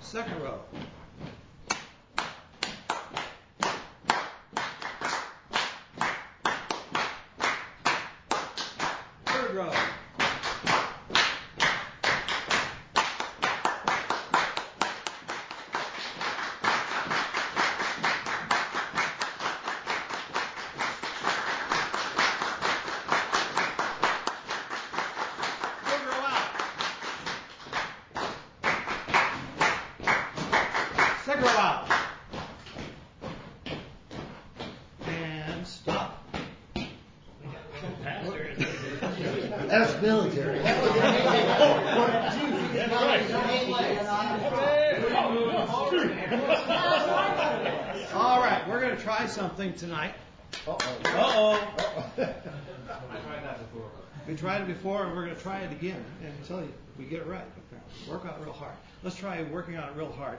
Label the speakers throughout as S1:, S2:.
S1: Second row. Third row. Second row out. And stop.
S2: That's military.
S1: All right, we're going to try something tonight.
S2: Uh-oh.
S3: I tried that before.
S1: We tried it before, and we're going to try it again. And I tell you, we get it right. Work on it real hard. Let's try working on it real hard.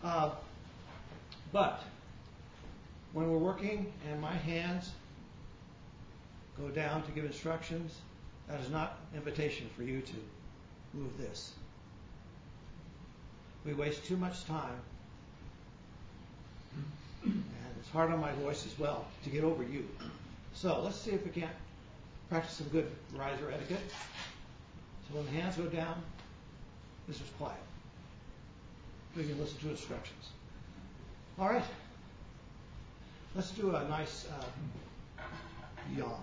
S1: But when we're working and my hands go down to give instructions, that is not an invitation for you to move this. We waste too much time, and it's hard on my voice as well to get over you. So let's see if we can't practice some good riser etiquette. So when the hands go down, this is quiet. We can listen to instructions. All right. Let's do a nice yawn.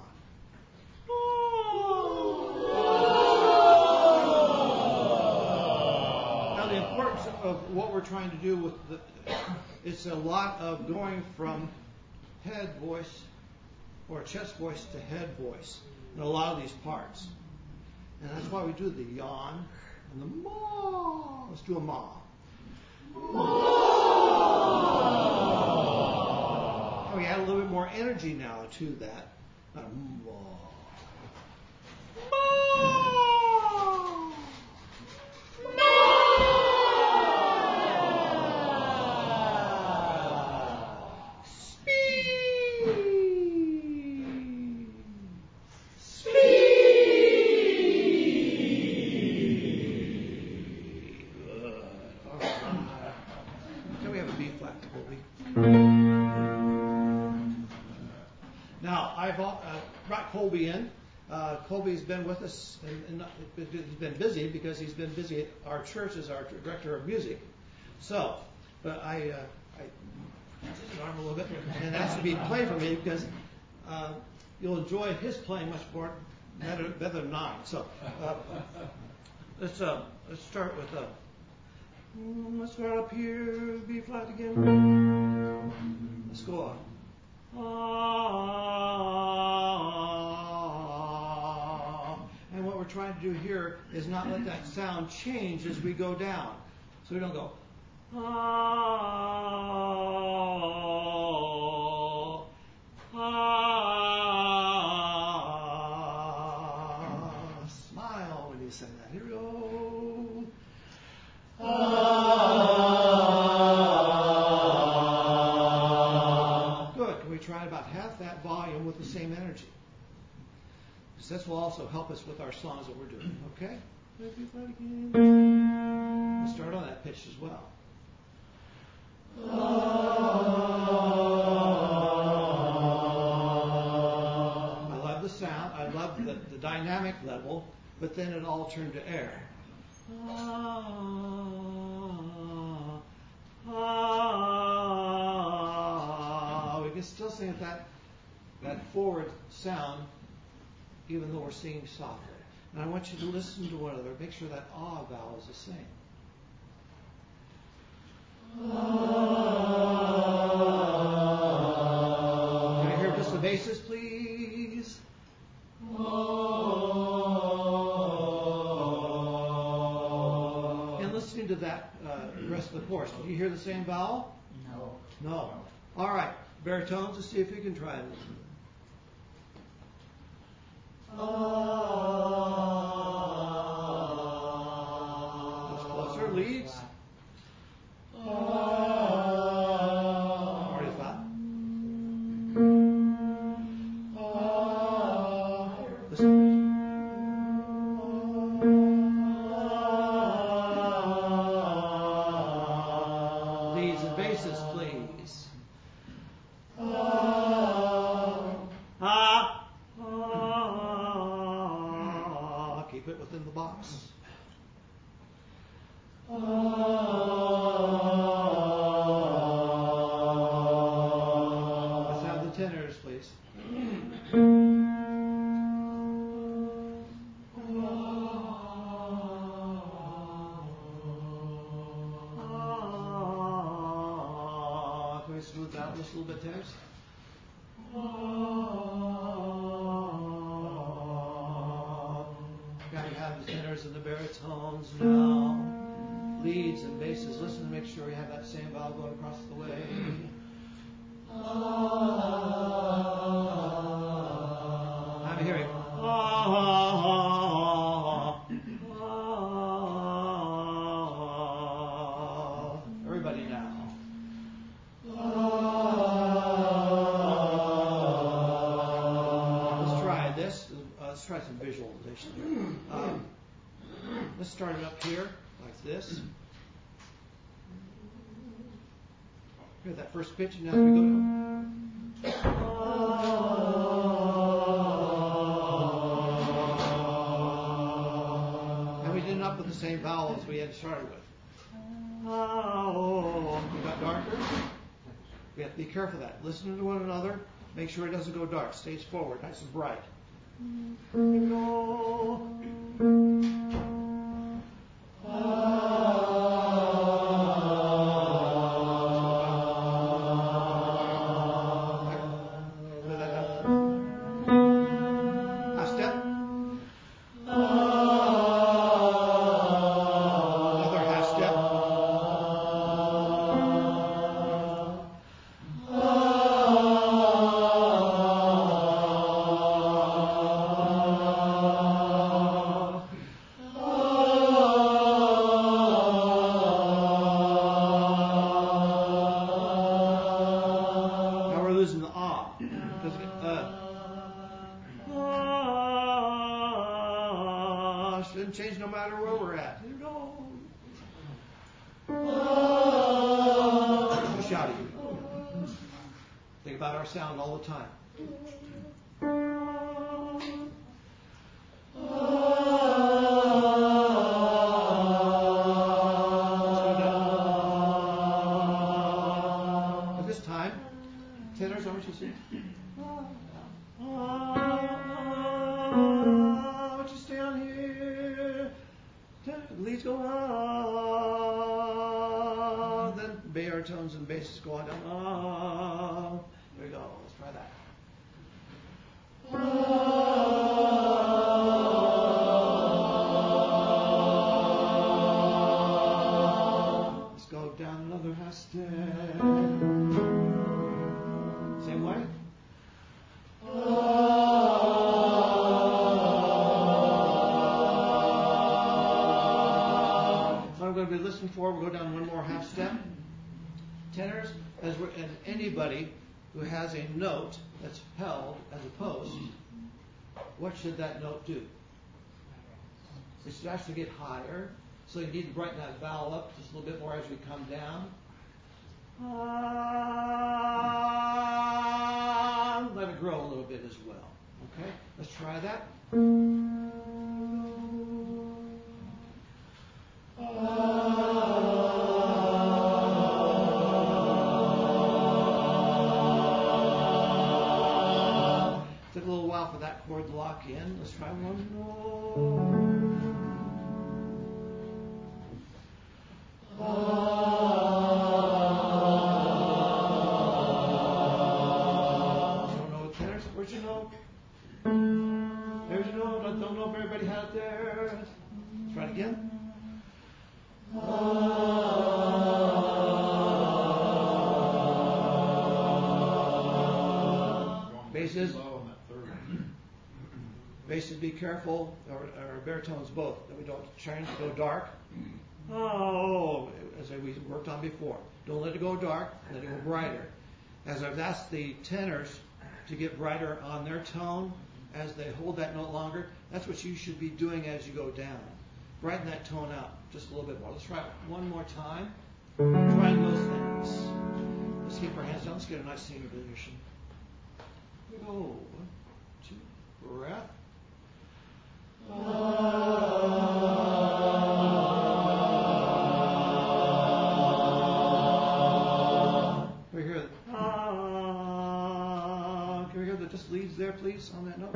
S1: Now the importance of what we're trying to do it's a lot of going from head voice or chest voice to head voice in a lot of these parts. And that's why we do the yawn and the ma. Let's do a ma. And we add a little bit more energy now to that. Not a ma. Now, I've brought Colby in. Colby's been with us, and he's been busy because he's been busy at our church as our director of music. So, but I touched his arm a little bit and asked him to play for me because you'll enjoy his playing much more better than mine. So, let's start with let's start up here, B flat again. Let's go on. And what we're trying to do here is not let that sound change as we go down. So we don't go smile when you sing that. Here we go. Try about half that volume with the same energy. So this will also help us with our songs that we're doing. Okay? We'll start on that pitch as well. I love the sound. I love the dynamic level, but then it all turned to air. We can still sing that forward sound, even though we're singing softer. And I want you to listen to one another. Make sure that ah vowel is the same. Can I hear just the basses, please? And listening to that rest of the chorus. Did you hear the same vowel? No. All right. Baritones, let's see if you can try it. That's closer. Leads. Already flat. Listen. basses, please. Keep it within the box. Let's have the tenors, please. Can we smooth out just a little bit, tenors? Gotta have the tenors and the baritones now. Leads and basses. Listen to make sure we have that same vowel going across the way. I'm hearing. Everybody now. Let's try this. Let's try some visualization here. Let's start it up here like this. Hear that first pitch, and now we go down. And we didn't up with the same vowel as we had started with. We got darker. We have to be careful of that. Listen to one another. Make sure it doesn't go dark. Stays forward, nice and bright. Shouldn't change no matter where we're at. Too shouty. Think about our sound all the time. At this time, tenors, I want you to sing. Leads go on, then baritones and basses go on down. There we go. Let's try that. Let's go down another half step. Same way. I'm going to be listening for. We'll go down one more half step. Tenors, and anybody who has a note that's held as a post, what should that note do? It should actually get higher. So you need to brighten that vowel up just a little bit more as we come down. Let it grow a little bit as well. Okay? Let's try that. Took a little while for that chord to lock in. Let's try one more. Don't know tenors. Where's your note? There's your note. I don't know if everybody had it there. Let's try it again. Basses, be careful, or baritones both, that we don't change to go dark. As we worked on before. Don't let it go dark, let it go brighter. As I've asked the tenors to get brighter on their tone as they hold that note longer, that's what you should be doing as you go down. Brighten that tone out just a little bit more. Let's try it one more time. Trying those things. Let's keep our hands down. Let's get a nice singing position. Here we go. 1, 2, breath. Can we hear the can we hear the just leads there, please, on that note?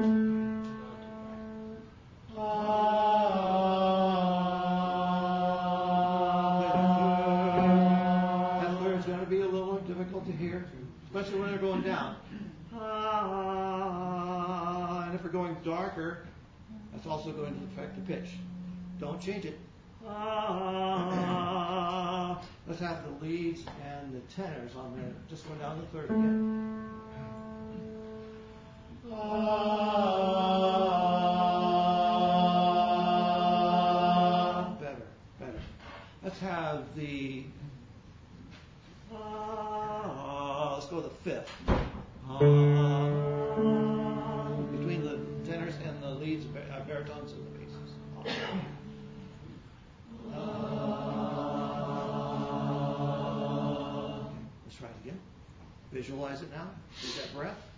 S1: That third's going to be a little difficult to hear, especially when they're going down. And if we're going darker, that's also going to affect the pitch. Don't change it. Let's have the leads and the tenors on there. Just going down the third again. Better. Let's have the. Let's go with the fifth. Between the tenors and the leads, baritones and the basses. Let's try it again. Visualize it now. Use that breath.